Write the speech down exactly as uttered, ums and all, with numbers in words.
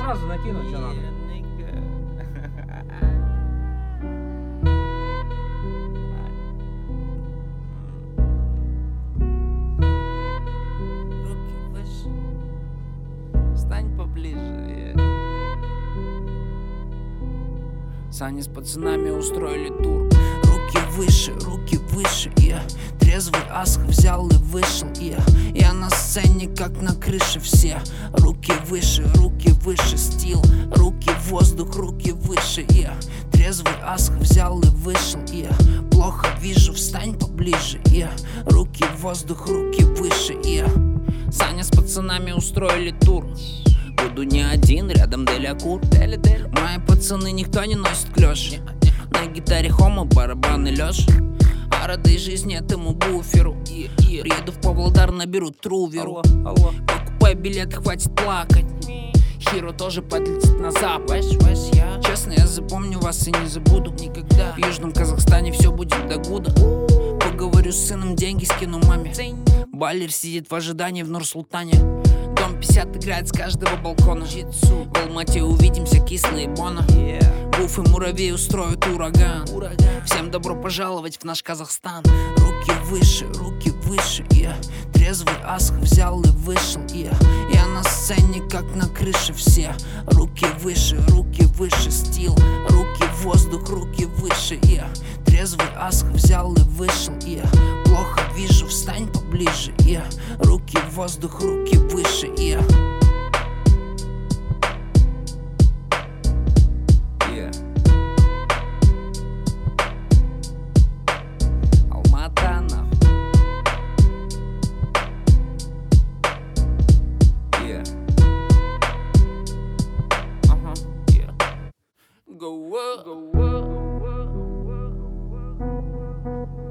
сразу накинуть, что надо. Руки выше. Стань поближе. Саня с пацанами устроили тур. Руки выше, руки выше, я трезвый асх взял и вышел, я Я на сцене, как на крыше все. Руки выше, руки выше, стил. Руки в воздух, руки выше, я трезвый асх взял и вышел, я Плохо вижу, встань поближе, я Руки в воздух, руки выше, я Саня с пацанами устроили тур. Буду не один, рядом Делякур. Мои пацаны никто не носит клёш. На гитаре Хома, барабаны Лёш. А рады жизни этому буферу. Приеду в Павлодар, наберу труверу. Покупай билет, хватит плакать. Хиро тоже подлетит на запад. Честно, я запомню вас и не забуду никогда. В Южном Казахстане все будет до гуда. Поговорю с сыном, деньги скину маме. Баллер сидит в ожидании в Нур-Султане. Дом пятьдесят играет с каждого балкона. В Алмате увидимся, кислые Бона. Гуф и муравей устроят ураган. Всем добро пожаловать в наш Казахстан. Руки выше, руки выше, я трезвый асх взял и вышел, я Я на сцене, как на крыше все. Руки выше, руки выше, стил. Руки в воздух, руки выше, я трезвый асх взял и вышел, я Плохо вижу, встань поближе, я Руки в воздух, руки выше, я Алмата, нахуй. Yeah. Ага, yeah. Go up, go up.